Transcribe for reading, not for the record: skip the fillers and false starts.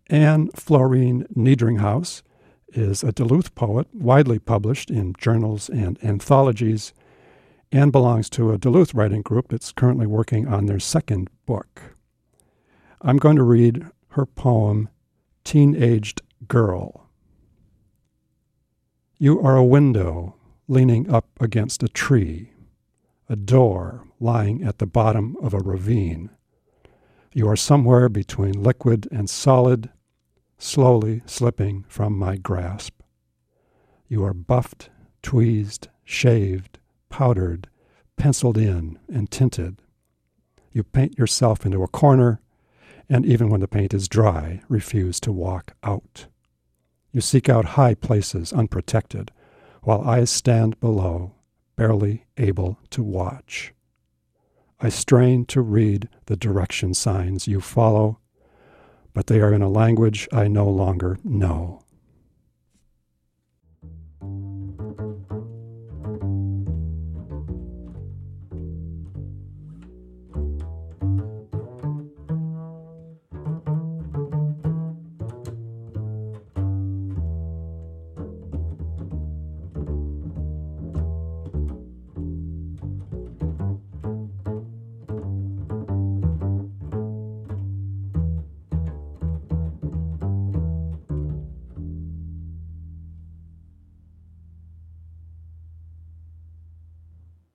Anne Florine Niedringhaus is a Duluth poet, widely published in journals and anthologies, and belongs to a Duluth writing group that's currently working on their second book. I'm going to read her poem, Teen-Aged Girl. You are a window leaning up against a tree, a door lying at the bottom of a ravine. You are somewhere between liquid and solid, slowly slipping from my grasp. You are buffed, tweezed, shaved, powdered, penciled in, and tinted. You paint yourself into a corner, and even when the paint is dry, refuse to walk out. You seek out high places unprotected, while I stand below, barely able to watch. I strain to read the direction signs you follow, but they are in a language I no longer know.